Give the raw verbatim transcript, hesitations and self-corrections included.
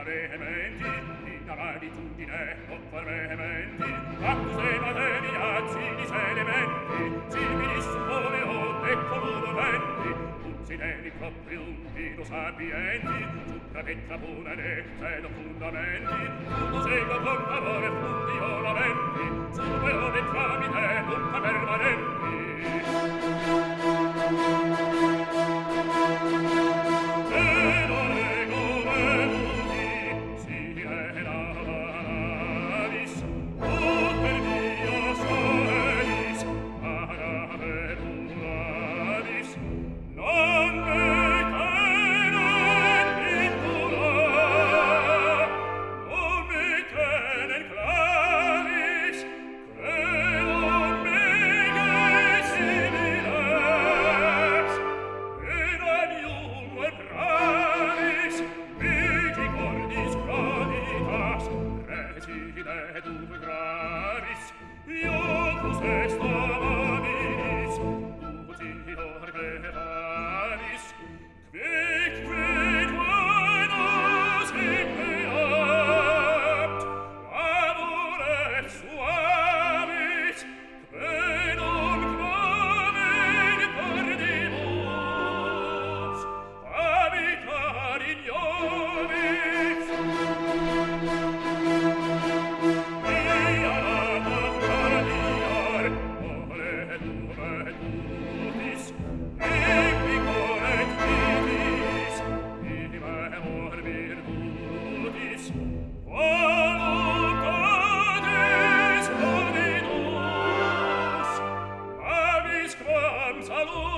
vehementi, in magnitudine non vehementi, accuse materiazzi di sé elementi, simili suppone o ecco monumenti, consideri proprium vido sapienti, supra petra punere, cedo fundamenti, tutto sego con favore fundiolamenti, sulle ove tramite tutta permanenti. E non è come tutti, si è la navis, o per via solis, agave duravis, non me tenen pittura, non me tenen clavis, credo me che similes, ed anium et pravis, viti cordis graditas, reside tu gravis, iocus est amabilis, uti orgevalis, quic quid vanos impeat, amore suavis, quedum clamen cordibus, habitar ignovis. Via lata paliar, ore duve tutis, epicor et vitis, imemor virtutis, voluntatis hominus, amis quam salus